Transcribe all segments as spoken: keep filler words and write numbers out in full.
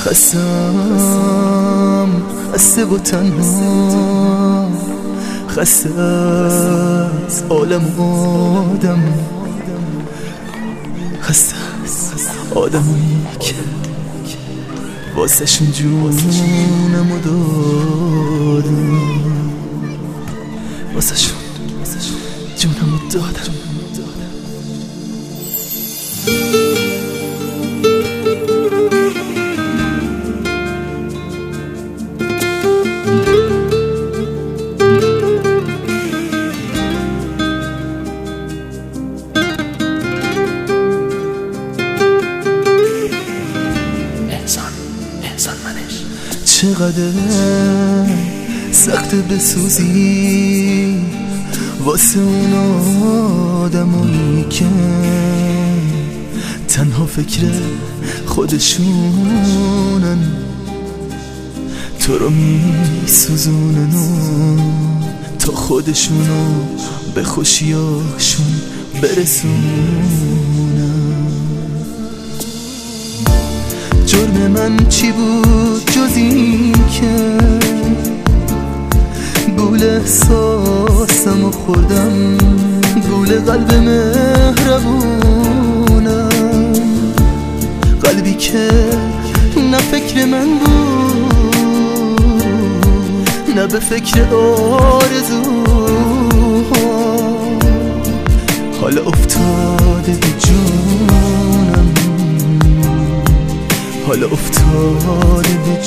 خستم خسته و تنها، خسته از عالم آدم، خسته از آدمایی که واسه شون جونمو دادم، واسه شون جونمو دادم. چقدر سخت بسوزی واسه اون آدمایی که تنها فکر خودشونن، تو رو میسوزونن و تا خودشونو به خوشیاشون برسونن. جرم من چی بود جز این که گول احساسمو خوردم، گول قلب مهربونم، قلبی که نه فکر من بود نه به فکر آرزوها، حالا افتاده به جونم، حالا افتاده به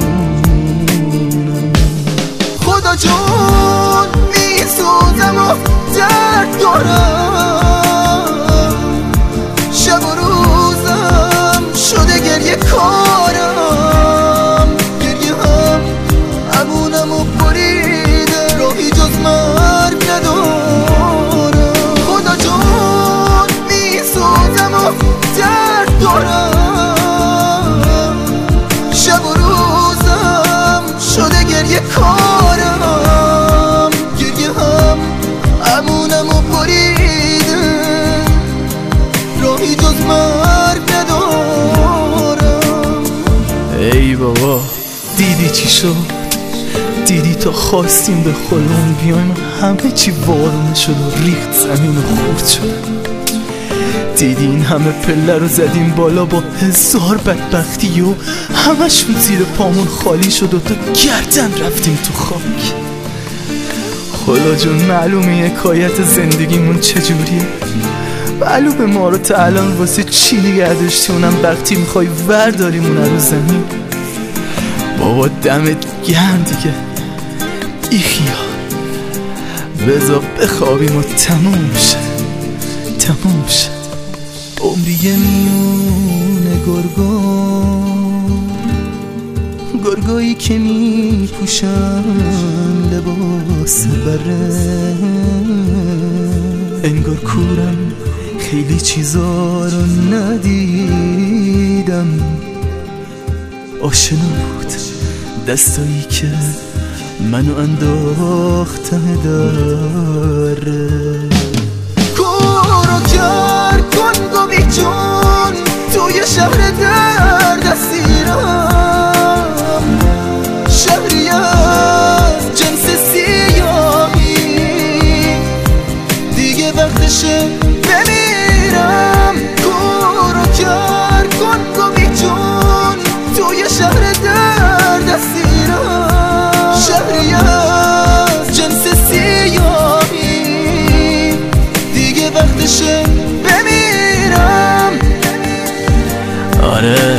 جونم. خدا جون میسوزم و درد دارم، شب و روزم شده گریه کارم، گریه هم امونم و بریده، راهی جز مرگ ندارم. خدا جون میسوزم و درد دارم، شب و روزم شده گریه کارم، گریه هم امونم و بریده، راهی جز مرگ ندارم. ای بابا دیدی چی شد؟ دیدی تا خواستیم به خودمون بیایم همه چی وارونه شد و ریخت زمین و خورد شد. دیدی این همه پله رو زدیم بالا با هزار بدبختی و همشون زیر پامون خالی شد و تا گردن رفتیم تو خاک. خدا جون معلومه حکایت زندگیمون چجوریه، معلومه ما رو تا الان واسه چی نگه داشتی، اونم وقتی میخوای ورداریمون رو زمین. بابا دمت گرم دیگه، ایخیا بذار بخوابیم و تموم شه تموم شه. عمری میونه گرگان، گرگایی که میپوشن لباس بره، انگار کورم خیلی چیزا رو ندیدم. آشنا بود دستایی که منو انداخته داره. کورو کر کن گمی جون توی شهر درد اسیرم، شهری از جنس سیاهی، دیگه وقتشه بمیرم. کورو کر کن گمی جون توی شهر درد اسیرم، شهری از جنس سیاهی، دیگه وقتشه بمیرم. آره